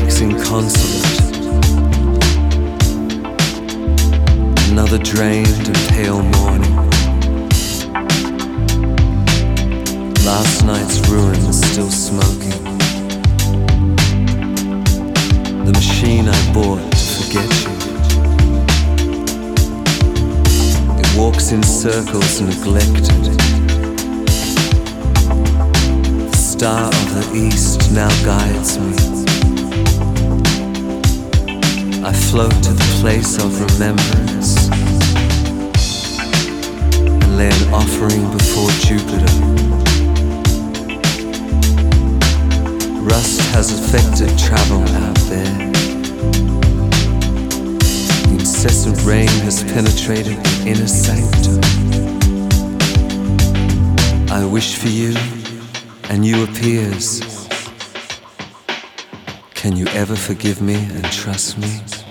breaks inconsolate. Another drained and pale morning. Last night's ruins still smoking. The machine I bought to forget you. It walks in circles neglected. The star of the east now guides me. I float to the place of remembrance and lay an offering before Jupiter. Rust has affected travel out there. The incessant rain has penetrated the inner sanctum. I wish for you, and you appears. Can you ever forgive me and trust me?